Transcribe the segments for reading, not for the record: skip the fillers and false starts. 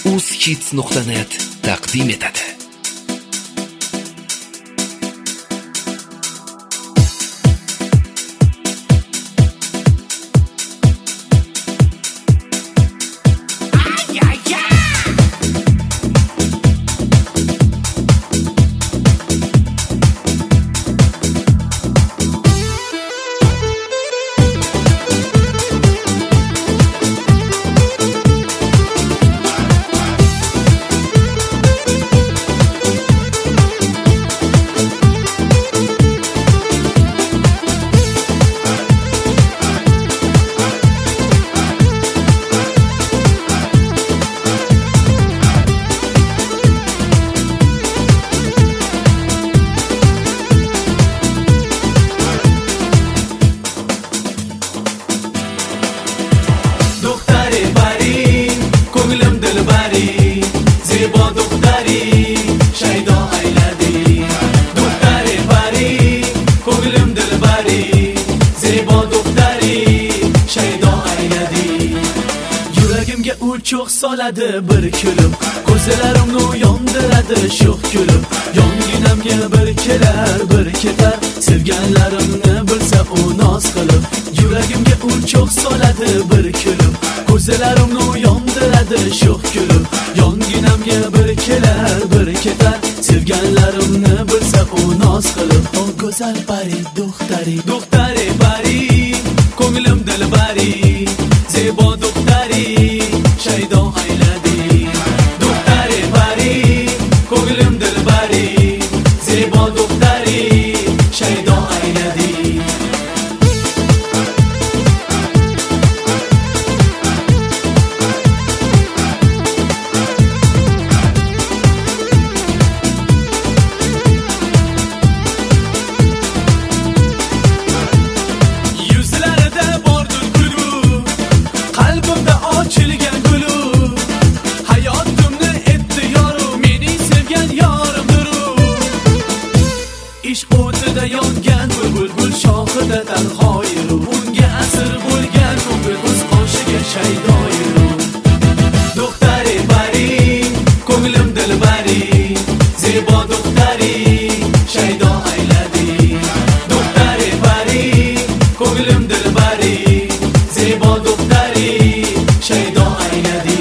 uzkids.net taqdim etadi. Çok soladi bir kulib, ko'zlarimni yondiradi sho'x kulib. Yonginamga bir kelar, bir ketar, sevganlarimni bilsa u noz qilib. Yuragimga u cho'x soladi bir kulib, ko'zlarimni yondiradi sho'x kulib. Yonginamga bir kelar, bir ketar, sevganlarimni bilsa u noz qilib. O go'zal pari, do'xtari, do'xtari pari, ko'nglim dilbari, zebo do'xtari, shaydo ayladi. Do'xtari pari, ko'nglim dilbari, zebo do'xtari, shaydo ayladi. Yuzlarida bordir kulgu, qalbimda ochilgan gulu. Hayotimni etdi yoru, mening sevgan yorimdir u. Ishq o'tida yongan bulbul shoxida tanhoyiru. Unga asir bo'lgan ko'ngil o'z qoshiga shaydoyiru. Do'xtari pari, ko'nglim dilbari, zebo do'xtari, shaydo ayladi. Do'xtari pari, ko'nglim dilbari, zebo do'xtari, shaydo ayladi.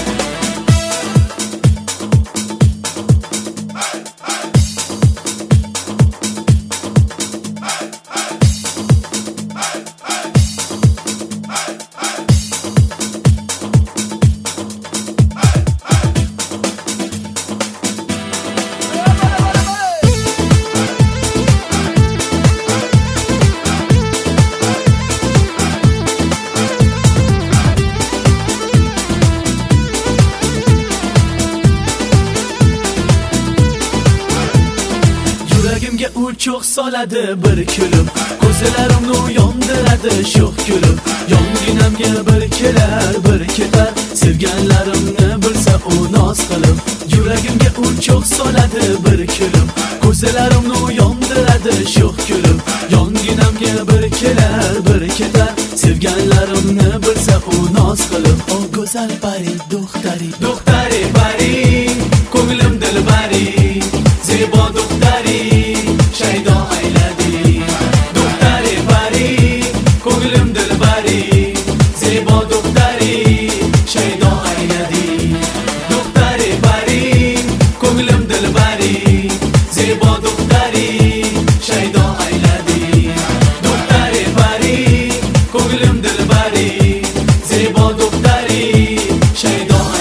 Yuragimga u cho'x soladi bir kulib, ko'zlarimni yondiradi sho'x kulib. Yonginamga bir kelar, bir ketar, sevganlarimni bilsa u noz qilib. Yuragimga u cho'x soladi bir kulib, ko'zlarimni yondiradi sho'x kulib. Yonginamga bir kelar, bir ketar, sevganlarimni bilsa u noz qilib. O go'zal pari, do'xtari, do'xtari pari, ko'nglim dilbari, zebo do'xtari, shaydo ayladi. Do'xtari pari, ko'nglim dilbari, zebo do'xtari, shaydo ayladi. Do'xtari pari, ko'nglim dilbari, zebo do'xtari, shaydo ayladi. Do'xtari pari, ko'nglim dilbari, zebo do'xtari, shaydo